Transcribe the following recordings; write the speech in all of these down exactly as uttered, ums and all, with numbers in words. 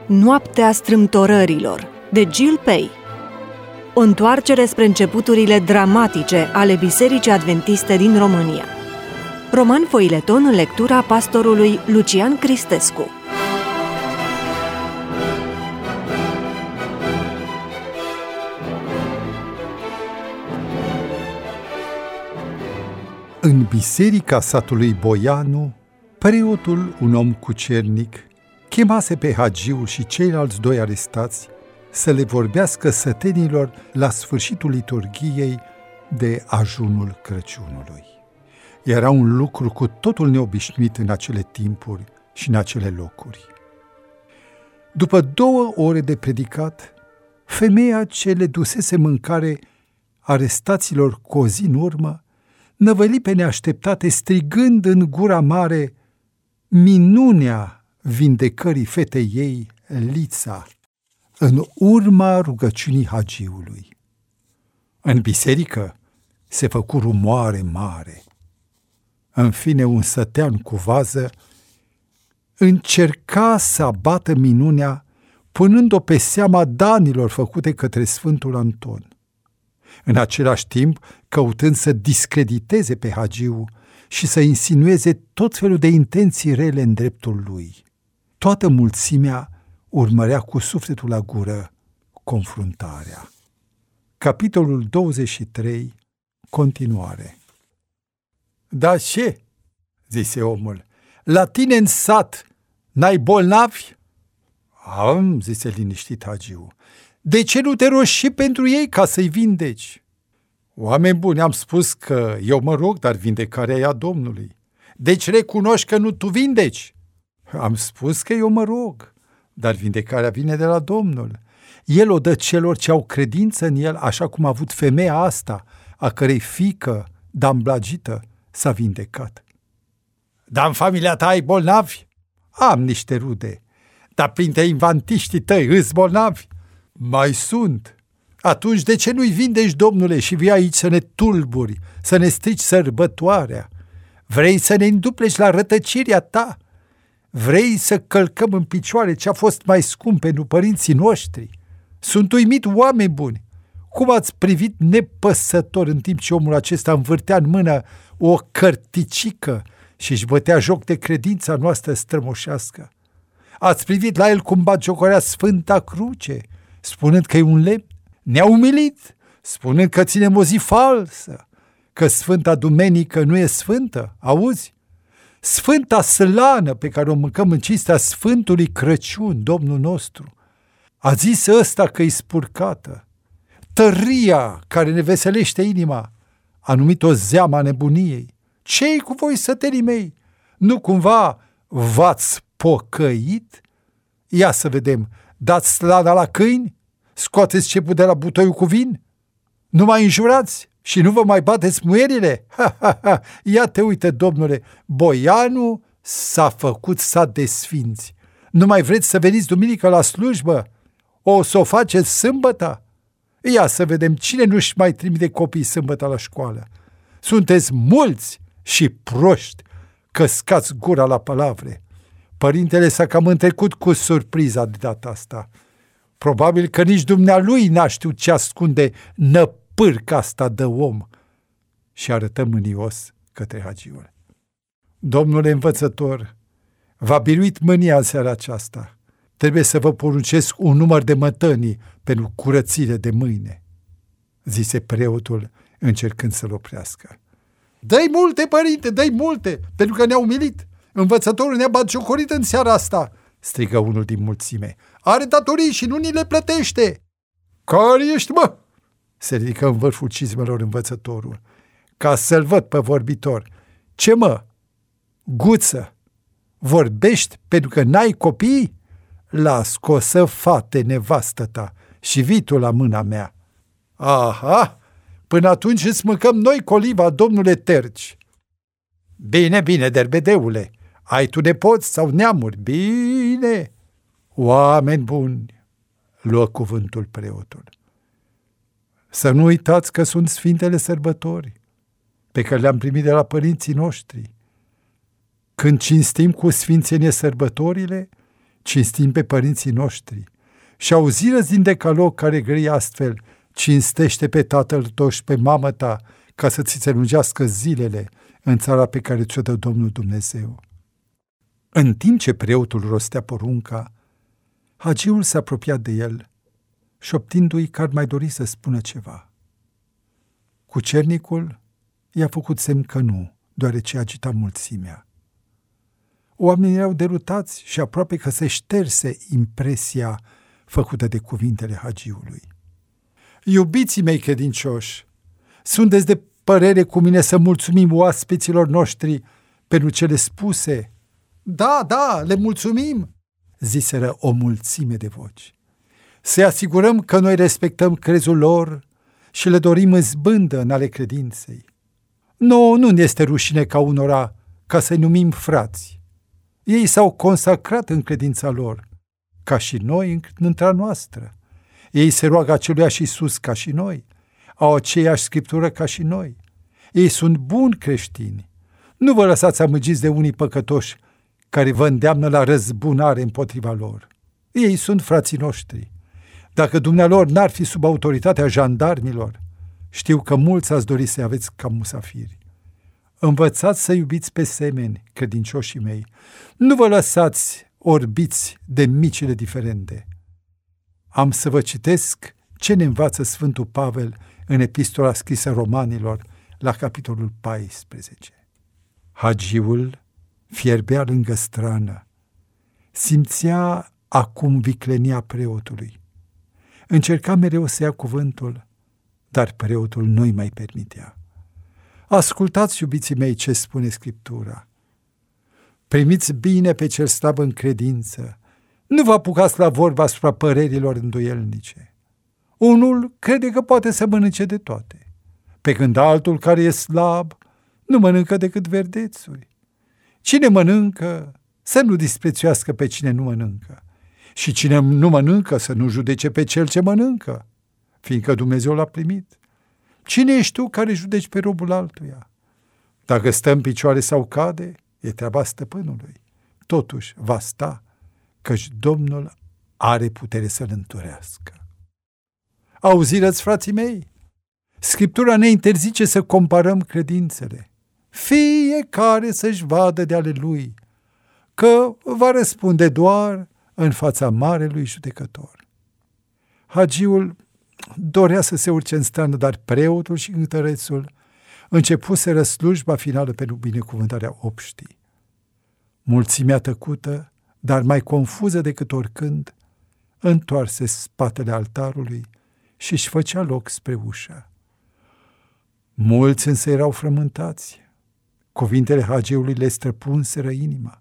Noaptea strâmtorărilor, de Jill Pei. O întoarcere spre începuturile dramatice ale Bisericii Adventiste din România. Roman foileton în lectura pastorului Lucian Cristescu. În biserica satului Boianu, preotul, un om cucernic, chemase pe hagiul și ceilalți doi arestați să le vorbească sătenilor la sfârșitul liturghiei de ajunul Crăciunului. Era un lucru cu totul neobișnuit în acele timpuri și în acele locuri. După două ore de predicat, femeia ce le dusese mâncare arestaților cu o zi în urmă năvăli pe neașteptate strigând în gura mare minunea vindecării fetei ei, Lița, în urma rugăciunii hagiului. În biserică se făcu rumoare mare. În fine, un sătean cu vază încerca să abată minunea, punând-o pe seama danilor făcute către Sfântul Anton. În același timp, căutând să discrediteze pe hagiu și să insinueze tot felul de intenții rele în dreptul lui. Toată mulțimea urmărea cu sufletul la gură confruntarea. Capitolul douăzeci și trei, continuare. Da ce? Zise omul. La tine în sat n-ai bolnavi? Am, zise liniștit hagiu. De ce nu te rogi și pentru ei ca să-i vindeci? Oameni buni, am spus că eu mă rog, dar vindecarea e a Domnului. Deci recunoști că nu tu vindeci? Am spus că eu mă rog, dar vindecarea vine de la Domnul. El o dă celor ce au credință în El, așa cum a avut femeia asta, a cărei fiică, damblagită, s-a vindecat. Dar în familia ta ai bolnavi? Am niște rude. Dar printre invantiștii tăi îți bolnavi? Mai sunt. Atunci de ce nu-i vindeci, Domnule, și vii aici să ne tulburi, să ne strici sărbătoarea? Vrei să ne îndupleci la rătăcirea ta? Vrei să călcăm în picioare ce a fost mai scump pentru părinții noștri? Sunt uimit, oameni buni! Cum ați privit nepăsător în timp ce omul acesta învârtea în mână o cărticică și își bătea joc de credința noastră strămoșească? Ați privit la el cum batjocorea Sfânta Cruce, spunând că e un lemn? Ne-a umilit, spunând că ținem o zi falsă, că Sfânta Dumenică nu e sfântă, auzi? Sfânta slană pe care o mâncăm în cinstea Sfântului Crăciun, Domnul nostru, a zis ăsta că e spurcată. Tăria care ne veselește inima a numit-o zeama nebuniei. Ce-i cu voi, sătenii mei? Nu cumva v-ați pocăit? Ia să vedem, dați slana la câini? Scoateți cepul de la butoiul cu vin? Nu mai înjurați și nu vă mai bateți muierile? Ha, ha, ha. Ia te uite, Domnule, Boianu s-a făcut sat de sfinți. Nu mai vreți să veniți duminică la slujbă? O să o faceți sâmbătă? Ia să vedem cine nu-și mai trimite copiii sâmbătă la școală. Sunteți mulți și proști, căscați gura la palavre. Părintele s-a cam întrecut cu surpriza de data asta. Probabil că nici dumnealui n-a știut ce ascunde năpârca asta de om. Și arătă mânios către hagiul. Domnule învățător, v-a biruit mânia în seara aceasta. Trebuie să vă poruncesc un număr de mătănii pentru curățire de mâine, zise preotul încercând să-l oprească. Dă-i multe, părinte, dă-i multe, pentru că ne-a umilit. Învățătorul ne-a batjocorit în seara asta, strigă unul din mulțime. Are datorii și nu ni le plătește. Care ești, mă? Se ridică în vârful cizmelor învățătorul, ca să-l văd pe vorbitor. Ce, mă? Guță, vorbești pentru că n-ai copii? Las că o să fate nevastă ta și vii tu la mâna mea. Aha, până atunci îți mâncăm noi coliva, domnule Terci. Bine, bine, derbedeule, ai tu nepoți sau neamuri? Bine. Oameni buni, luă cuvântul preotul. Să nu uitați că sunt sfintele sărbători pe care le-am primit de la părinții noștri. Când cinstim cu sfințenie sărbătorile, cinstim pe părinții noștri, și auziră din decalog care grăie astfel: cinstește pe tatăl tău și pe mamă ta, ca să ți se lungească zilele în țara pe care ți-o dă Domnul Dumnezeu. În timp ce preotul rostea porunca, hagiul se apropia de el, șoptindu-i că ar mai dori să spună ceva. Cucernicul i-a făcut semn că nu, deoarece agita mulțimea. Oamenii erau derutați și aproape că se șterse impresia făcută de cuvintele hagiului. Iubiții mei credincioși, sunteți de părere cu mine să mulțumim oaspeților noștri pentru cele spuse? Da, da, le mulțumim, ziseră o mulțime de voci. Să asigurăm că noi respectăm crezul lor și le dorim izbândă în ale credinței. Nouă nu ne este rușine ca unora ca să-i numim frați. Ei s-au consacrat în credința lor, ca și noi în între noastră. Ei se roagă aceluiași Iisus ca și noi, au aceeași scriptură ca și noi. Ei sunt buni creștini. Nu vă lăsați amăgiți de unii păcătoși care vă îndeamnă la răzbunare împotriva lor. Ei sunt frații noștri. Dacă dumnealor n-ar fi sub autoritatea jandarmilor, știu că mulți ați dori să-i aveți ca musafiri. Învățați să iubiți pe semeni, credincioșii mei. Nu vă lăsați orbiți de micile diferende. Am să vă citesc ce ne învață Sfântul Pavel în epistola scrisă Romanilor, la capitolul paisprezece. Hagiul fierbea lângă strană, simțea acum viclenia preotului. Încerca mereu să ia cuvântul, dar preotul nu-i mai permitea. Ascultați, iubiții mei, ce spune Scriptura. Primiți bine pe cel slab în credință, nu vă apucați la vorba asupra părerilor îndoielnice. Unul crede că poate să mănânce de toate, pe când altul care e slab nu mănâncă decât verdețuri. Cine mănâncă să nu disprețuiască pe cine nu mănâncă, și cine nu mănâncă să nu judece pe cel ce mănâncă, fiindcă Dumnezeu l-a primit. Cine ești tu care judeci pe robul altuia? Dacă stă în picioare sau cade, e treaba stăpânului. Totuși va sta, căci Domnul are putere să-l înturească. Auziți, frații mei? Scriptura ne interzice să comparăm credințele. Fiecare să-și vadă de ale lui, că va răspunde doar în fața marelui judecător. Hagiul dorea să se urce în strană, dar preotul și cântărețul începuseră slujba finală pentru binecuvântarea obștii. Mulțimea tăcută, dar mai confuză decât oricând, întoarse spatele altarului și își făcea loc spre ușă. Mulți însă erau frământați. Cuvintele hagiului le străpunseră inima.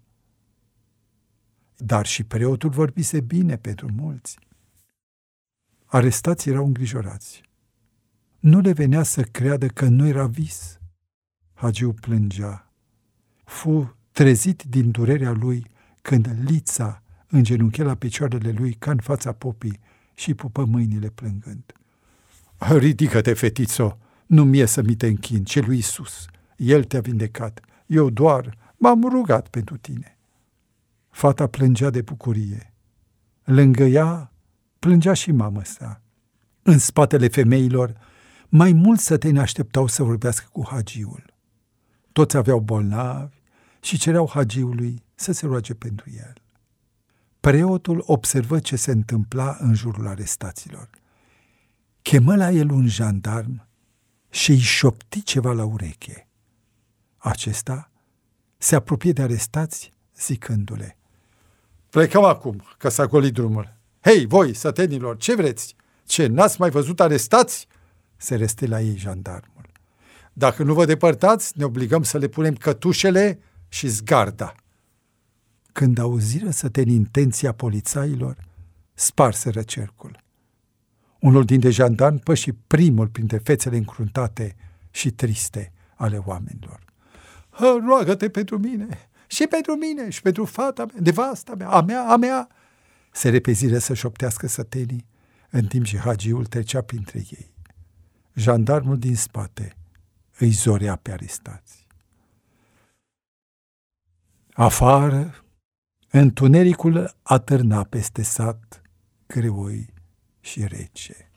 Dar și preotul vorbise bine pentru mulți. Arestații erau îngrijorați. Nu le venea să creadă că nu era vis. Hagiul plângea. Fu trezit din durerea lui când Lița îngenunche la picioarele lui ca în fața popii și pupă mâinile plângând. Ridică-te, fetițo, nu mie să mi te închin, ci lui Iisus. El te-a vindecat. Eu doar m-am rugat pentru tine. Fata plângea de bucurie. Lângă ea plângea și mama sa. În spatele femeilor, mai mulți săteni așteptau să vorbească cu hagiul. Toți aveau bolnavi și cereau hagiului să se roage pentru el. Preotul observă ce se întâmpla în jurul arestaților. Chemă la el un jandarm și îi șopti ceva la ureche. Acesta se apropie de arestați zicându-le: plecăm acum, că s-a golit drumul. Hei, voi, sătenilor, ce vreți? Ce, n-ați mai văzut arestați? Se reste la ei jandarmul. Dacă nu vă depărtați, ne obligăm să le punem cătușele și zgarda. Când auziră sătenii intenția polițailor, sparseră cercul. Unul dintre jandarmi păși primul printre fețele încruntate și triste ale oamenilor. Roagă-te pentru mine, și pentru mine, și pentru fata mea, nevasta mea, a mea, a mea. Se repeziră să șoptească sătenii, în timp ce hagiul trecea printre ei. Jandarmul din spate îi zorea pe arestați. Afară, Întunericul atârna peste sat, greoi și rece.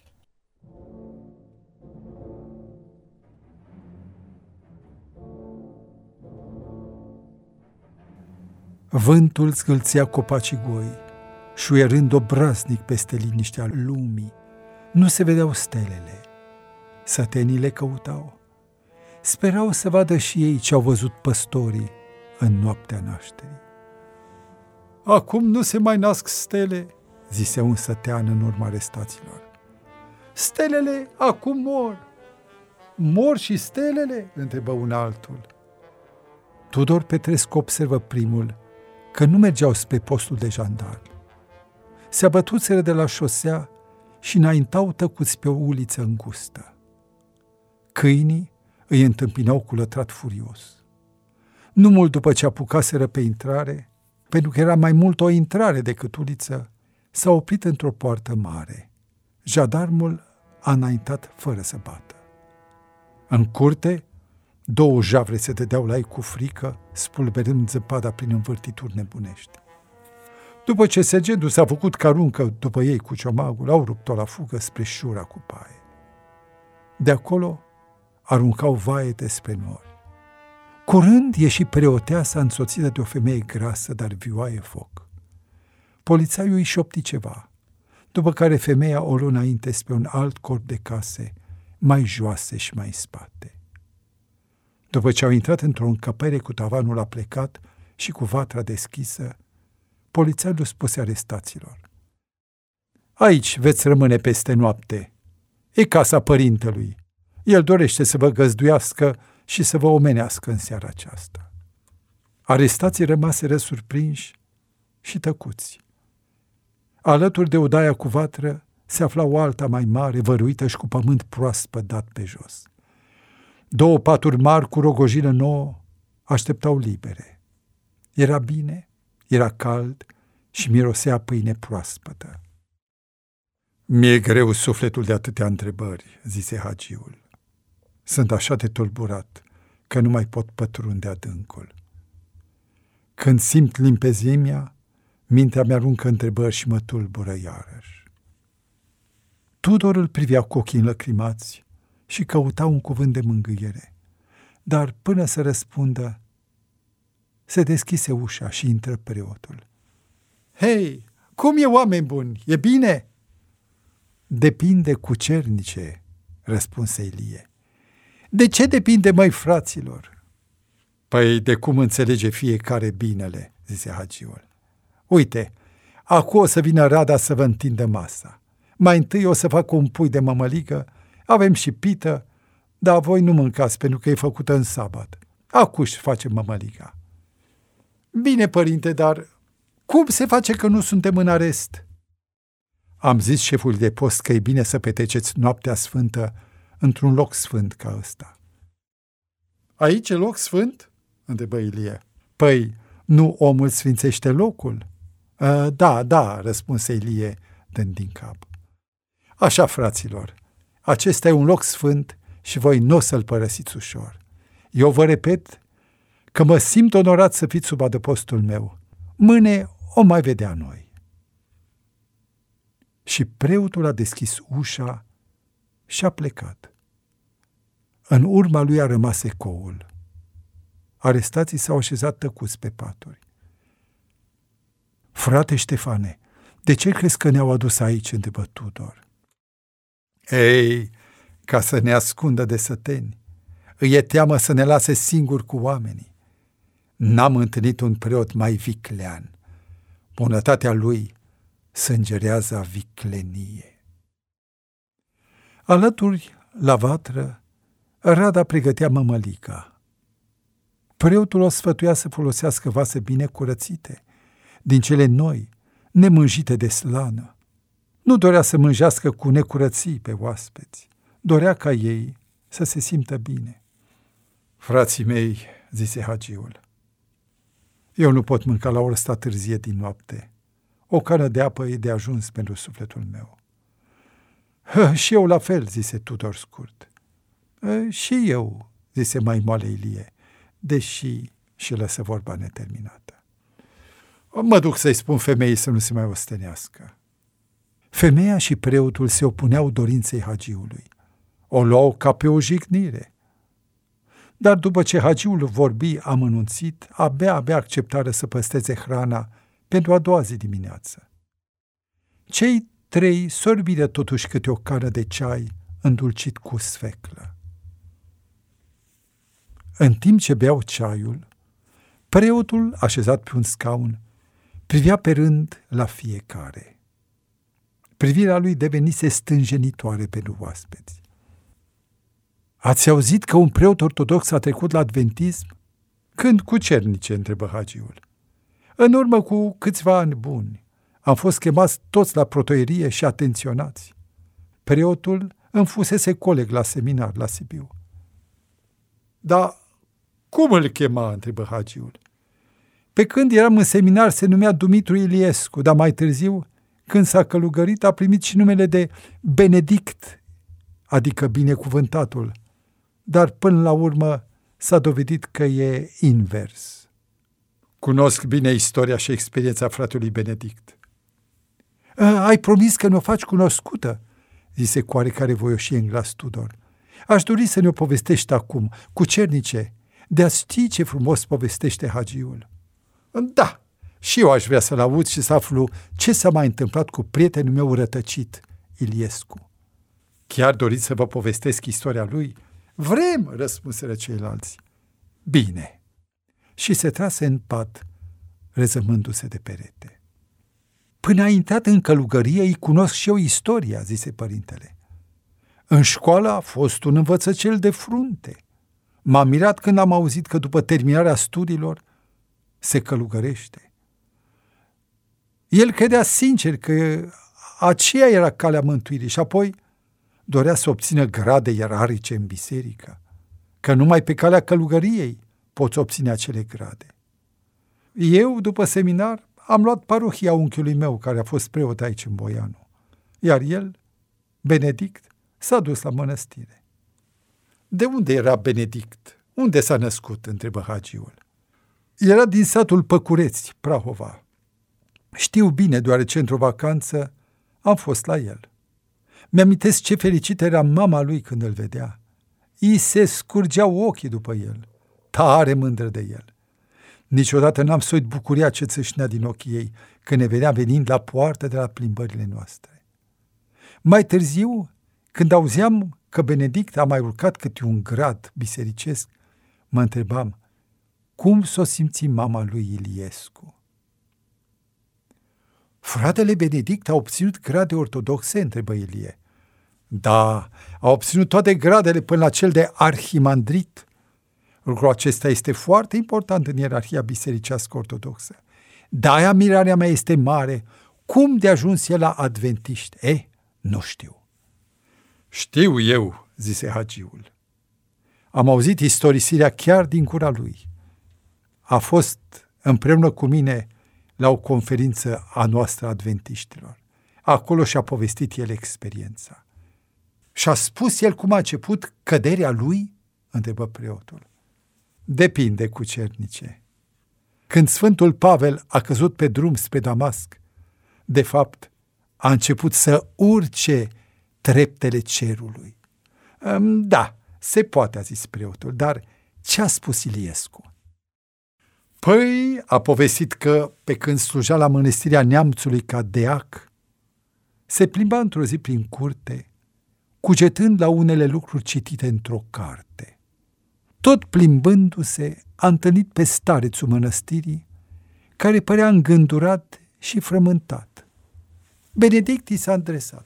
Vântul zgâlțea copacii goi, șuierând obraznic peste liniștea lumii. Nu se vedeau stelele. Sătenii le căutau. Sperau să vadă și ei ce au văzut păstorii în noaptea nașterii. Acum nu se mai nasc stele, zise un sătean în urma arestaților. Stelele acum mor. Mor și stelele? Întrebă un altul. Tudor Petrescu observă primul că nu mergeau spre postul de jandarmi. Se abătuseră de la șosea și înaintau tăcuți pe o uliță îngustă. Câinii îi întâmpinau cu lătrat furios. Nu mult după ce apucaseră pe intrare, pentru că era mai mult o intrare decât uliță, s-a oprit într-o poartă mare. Jandarmul a înaintat fără să bată. În curte, două javre se dădeau la ei cu frică, spulberând zăpada prin învârtituri nebunești. După ce sergentul s-a făcut caruncă după ei cu ciomagul, au rupt-o la fugă spre șura cu paie. De acolo aruncau vaete spre nori. Curând ieși preoteasa însoțită de o femeie grasă, dar vioaie foc. Polițaiul îi șopti ceva, după care femeia o luă înainte spre un alt corp de case, mai joase și mai în spate. După ce au intrat într-o încăpere cu tavanul aplecat și cu vatra deschisă, polițaiul spuse arestaților: Aici veți rămâne peste noapte. E casa părintelui. El dorește să vă găzduiască și să vă omenească în seara aceasta. Arestații rămaseră surprinși și tăcuți. Alături de odaia cu vatră se afla o alta mai mare, văruită și cu pământ proaspăt dat pe jos. Două paturi mari cu rogojină nouă așteptau libere. Era bine, era cald și mirosea pâine proaspătă. Mi-e greu sufletul de atâtea întrebări, zise hagiul. Sunt așa de tulburat că nu mai pot pătrunde adâncul. Când simt limpezimea, mintea mi-aruncă întrebări și mă tulbură iarăși. Tudor îl privea cu ochii înlăcrimați și căuta un cuvânt de mângâiere. Dar până să răspundă, se deschise ușa și intră preotul. Hei, cum e, oameni buni? E bine? Depinde, cucernice, răspunse Ilie. De ce depinde, măi, fraților? Păi de cum înțelege fiecare binele, zise hagiul. Uite, acum o să vină Rada să vă întindă masa. Mai întâi o să fac un pui de mămăligă, avem și pită, dar voi nu mâncați pentru că e făcută în sabat. Acuși facem mămăliga. Bine, părinte, dar cum se face că nu suntem în arest? Am zis șefului de post că e bine să petreceți noaptea sfântă într-un loc sfânt ca ăsta. Aici e loc sfânt? Întrebă Ilie. Păi, nu omul sfințește locul? A, da, da, răspunse Ilie, dând din cap. Așa, fraților, acesta e un loc sfânt și voi nu o să-l părăsiți ușor. Eu vă repet că mă simt onorat să fiți sub adăpostul meu. Mâine o mai vedea noi. Și preotul a deschis ușa și a plecat. În urma lui a rămas ecoul. Arestații s-au așezat tăcuți pe paturi. Frate Ștefane, de ce crezi că ne-au adus aici? Întrebă Tudor. Ei, ca să ne ascundă de săteni. Îi e teamă să ne lase singuri cu oamenii. N-am întâlnit un preot mai viclean. Bunătatea lui sângerează a viclenie. Alături, la vatră, Rada pregătea mămălica. Preotul o sfătuia să folosească vase bine curățite, din cele noi, nemânjite de slană. Nu dorea să mânjească cu necurății pe oaspeți. Dorea ca ei să se simtă bine. Frații mei, zise hagiul, eu nu pot mânca la ora asta târzie din noapte. O cană de apă e de ajuns pentru sufletul meu. Hă, și eu la fel, zise Tudor scurt. Hă, și eu, zise mai moale Ilie, deși și lăsă vorba neterminată. Mă duc să-i spun femeii să nu se mai ostenească. Femeia și preotul se opuneau dorinței hagiului. O luau ca pe o jignire. Dar după ce hagiul vorbi amănunțit, abia-abia acceptară să păstreze hrana pentru a doua zi dimineață. Cei trei sorbiră totuși câte o cană de ceai îndulcit cu sfeclă. În timp ce beau ceaiul, preotul, așezat pe un scaun, privea pe rând la fiecare. Privirea lui devenise stânjenitoare pentru oaspeți. Ați auzit că un preot ortodox a trecut la adventism? Când cucernice, întrebă hagiul. În urmă cu câțiva ani buni. Am fost chemați toți la protoierie și atenționați. Preotul îmi fusese coleg la seminar la Sibiu. Dar cum îl chema, întrebă hagiul. Pe când eram în seminar se numea Dumitru Iliescu, dar mai târziu, când s-a călugărit, a primit și numele de Benedict, adică binecuvântatul, dar până la urmă s-a dovedit că e invers. Cunosc bine istoria și experiența fratelui Benedict. Ai promis că ne-o faci cunoscută, zise cu oarecare voioșie în glas Tudor. Aș dori să ne-o povestești acum, cucernice, de a ști ce frumos povestește hagiul. Da, și eu aș vrea să-l aud și să aflu ce s-a mai întâmplat cu prietenul meu rătăcit, Iliescu. Chiar doriți să vă povestesc istoria lui? Vrem, răspunseră ceilalți. Bine. Și se trase în pat, rezămându-se de perete. Până a intrat în călugărie, îi cunosc și eu istoria, zise părintele. În școală a fost un învățăcel de frunte. M-am mirat când am auzit că după terminarea studiilor se călugărește. El credea sincer că aceea era calea mântuirii și apoi dorea să obțină grade ierarhice în biserică, că numai pe calea călugăriei poți obține acele grade. Eu, după seminar, am luat parohia unchiului meu, care a fost preot aici în Boianu, iar el, Benedict, s-a dus la mănăstire. De unde era Benedict? Unde s-a născut? Întrebă hagiul. Era din satul Păcureți, Prahova. Știu bine, deoarece într-o vacanță am fost la el. Mi-amintesc ce fericită era mama lui când îl vedea. I se scurgeau ochii după el, tare mândră de el. Niciodată n-am soit bucuria ce țâșnea din ochii ei când ne vedea venind la poartă de la plimbările noastre. Mai târziu, când auzeam că Benedict a mai urcat câte un grad bisericesc, mă întrebam, cum s-o simți mama lui Iliescu? Fratele Benedict a obținut grade ortodoxe, întrebă Ilie. Da, a obținut toate gradele până la cel de arhimandrit. Lucrul acesta este foarte important în ierarhia bisericească ortodoxă. De-aia mirarea mea este mare. Cum de ajuns el la adventiști? Eh, nu știu. Știu eu, zise hagiul. Am auzit istorisirea chiar din gura lui. A fost împreună cu mine la o conferință a noastră adventiștilor. Acolo și-a povestit el experiența. Și-a spus el cum a început căderea lui? Întrebă preotul. Depinde, cucernice. Când Sfântul Pavel a căzut pe drum spre Damasc, de fapt, a început să urce treptele cerului. Da, se poate, a zis preotul, dar ce a spus Iliescu? Păi, a povestit că, pe când sluja la mănăstirea Neamțului ca deac, se plimba într-o zi prin curte, cugetând la unele lucruri citite într-o carte. Tot plimbându-se, a întâlnit pe starețul mănăstirii, care părea îngândurat și frământat. Benedict i s-a adresat.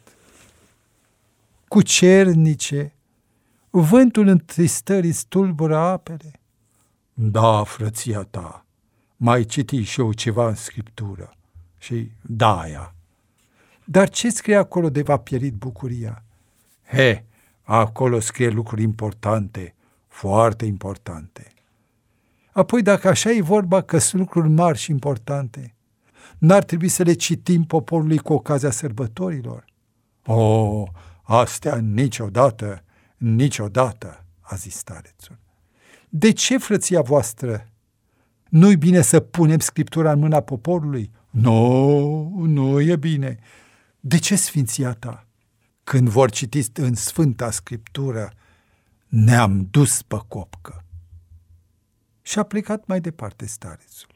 Cucernice, vântul întristării stulbură apele. Da, frăția ta, mai citi și eu ceva în scriptură. Și da, aia. Dar ce scrie acolo de v-a pierit bucuria? He, acolo scrie lucruri importante, foarte importante. Apoi, dacă așa e vorba că sunt lucruri mari și importante, n-ar trebui să le citim poporului cu ocazia sărbătorilor? Oh, astea niciodată, niciodată, a zis starețul. De ce, frăția voastră, Nu-i bine să punem Scriptura în mâna poporului? Nu, nu e bine. De ce sfinția ta? Când vor citi în Sfânta Scriptură, ne-am dus pe copcă. Și a plecat mai departe starețul.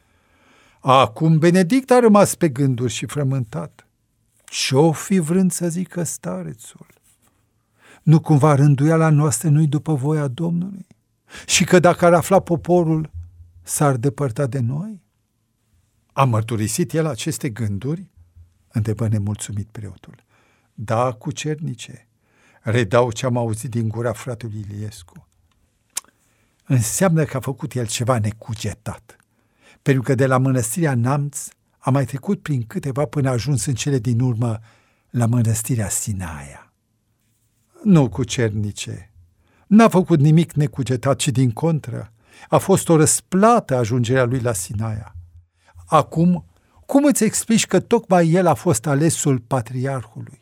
Acum Benedict a rămas pe gânduri și frământat. Ce-o fi vrând să zică starețul? Nu cumva rânduiala noastră nu-i după voia Domnului? Și că dacă ar afla poporul, s-ar depărta de noi? A mărturisit el aceste gânduri? Întrebă nemulțumit preotul. Da, cucernice, redau ce am auzit din gura fratelui Iliescu. Înseamnă că a făcut el ceva necugetat, pentru că de la mănăstirea Namț a mai trecut prin câteva până a ajuns în cele din urmă la mănăstirea Sinaia. Nu, cucernice, n-a făcut nimic necugetat, ci din contră, a fost o răsplată ajungerea lui la Sinaia. Acum, cum îți explici că tocmai el a fost alesul patriarhului?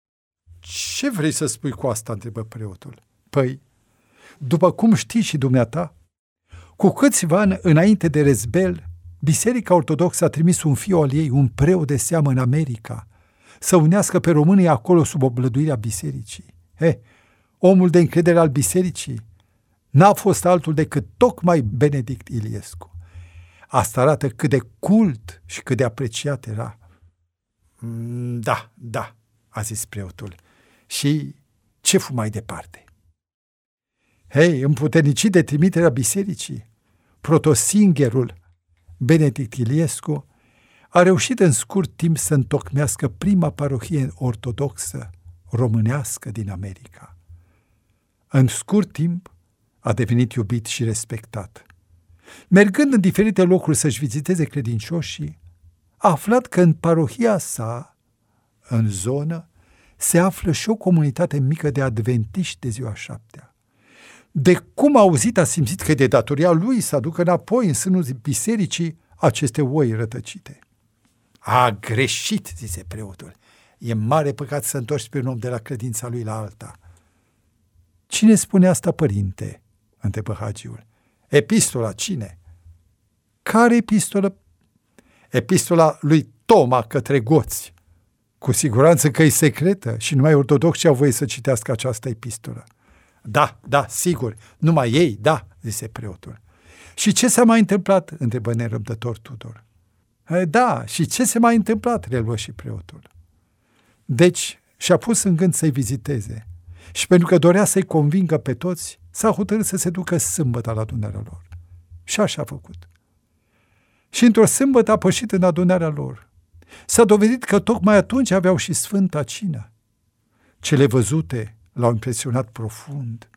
Ce vrei să spui cu asta? Întrebă preotul. Păi, după cum știi și dumneata, cu câțiva ani înainte de răzbel, Biserica Ortodoxă a trimis un fiu al ei, un preot de seamă în America, să unească pe românii acolo sub oblăduirea bisericii. He, omul de încredere al bisericii n-a fost altul decât tocmai Benedict Iliescu. Asta arată cât de cult și cât de apreciat era. Da, da, a zis preotul. Și ce fu mai departe? Hei, împuternicit de trimiterea bisericii, protosingherul Benedict Iliescu a reușit în scurt timp să întocmească prima parohie ortodoxă românească din America. În scurt timp a devenit iubit și respectat. Mergând în diferite locuri să-și viziteze credincioșii, a aflat că în parohia sa, în zonă, se află și o comunitate mică de adventiști de ziua șaptea. De cum a auzit, a simțit că e de datoria lui să aducă înapoi în sânul bisericii aceste oi rătăcite. A greșit, zise preotul. E mare păcat să întorci pe un om de la credința lui la alta. Cine spune asta, părinte? Întrebă hagiul. Epistola, cine? Care epistolă? Epistola lui Toma către goți. Cu siguranță că e secretă și numai ortodoxi au voie să citească această epistolă. Da, da, sigur, numai ei, da, zise preotul. Și ce s-a mai întâmplat? Întrebă nerăbdător Tudor. Da, și ce se mai întâmplat? Reluă și preotul. Deci și-a pus în gând să-i viziteze și pentru că dorea să-i convingă pe toți, s-a hotărât să se ducă sâmbătă la adunarea lor. Și așa a făcut. Și într-o sâmbătă a pășit în adunarea lor. S-a dovedit că tocmai atunci aveau și Sfânta Cină. Cele văzute l-au impresionat profund.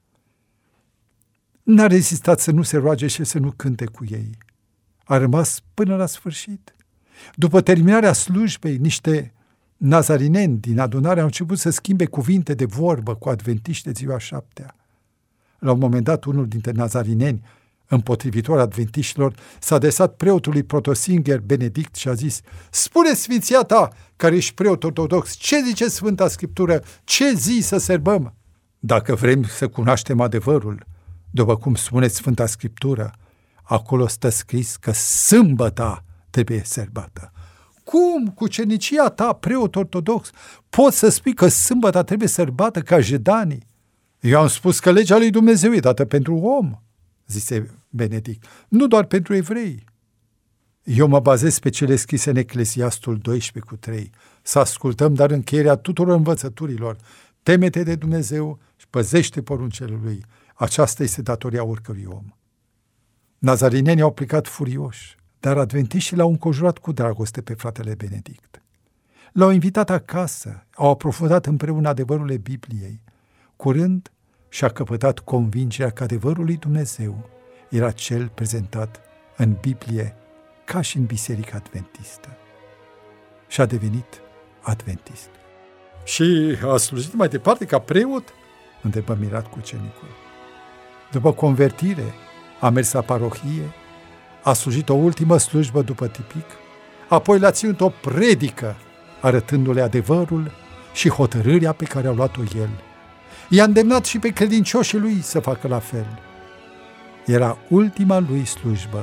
N-a rezistat să nu se roage și să nu cânte cu ei. A rămas până la sfârșit. După terminarea slujbei, niște nazarineni din adunare au început să schimbe cuvinte de vorbă cu adventiști de ziua șaptea. La un moment dat, unul dintre nazarineni, împotrivitor adventiștilor, s-a adresat preotului protosingher Benedict și a zis: spune sfinția ta, care ești preot ortodox, ce zice Sfânta Scriptură, ce zi să sărbăm? Dacă vrem să cunoaștem adevărul, după cum spune Sfânta Scriptură, acolo stă scris că sâmbăta trebuie sărbată. Cum, cu cernicia ta, preot ortodox, poți să spui că sâmbăta trebuie sărbată ca jedanii? Eu am spus că legea lui Dumnezeu e dată pentru om, zise Benedict, nu doar pentru evrei. Eu mă bazez pe cele scrise în Eclesiastul doisprezece cu trei. Să ascultăm, dar încheierea tuturor învățăturilor. Teme-te de Dumnezeu și păzește poruncele lui. Aceasta este datoria oricărui om. Nazarinenii au plecat furioși, dar adventiștii l-au înconjurat cu dragoste pe fratele Benedict. L-au invitat acasă, au aprofundat împreună adevărurile Bibliei. Curând și-a căpătat convingerea că adevărul lui Dumnezeu era cel prezentat în Biblie ca și în Biserica Adventistă. Și a devenit adventist. Și a slujit mai departe ca preot? Întrebă mirat cucenicul. După convertire, a mers la parohie, a slujit o ultimă slujbă după tipic, apoi le-a ținut o predică, arătându-le adevărul și hotărârea pe care a luat-o el. I-a îndemnat și pe credincioșii lui să facă la fel. Era ultima lui slujbă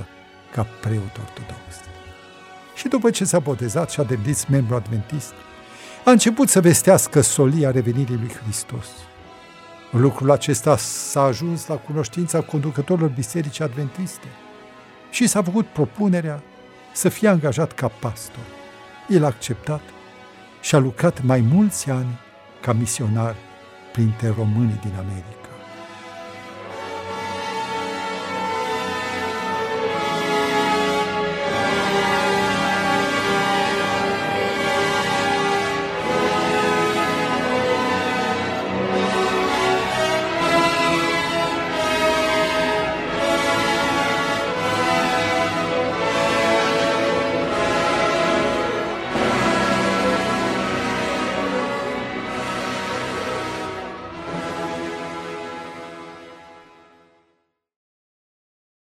ca preot ortodox. Și după ce s-a botezat și a devenit membru adventist, a început să vestească solia revenirii lui Hristos. Lucrul acesta s-a ajuns la cunoștința conducătorilor bisericii adventiste și s-a făcut propunerea să fie angajat ca pastor. El a acceptat și a lucrat mai mulți ani ca misionar printre românii din America.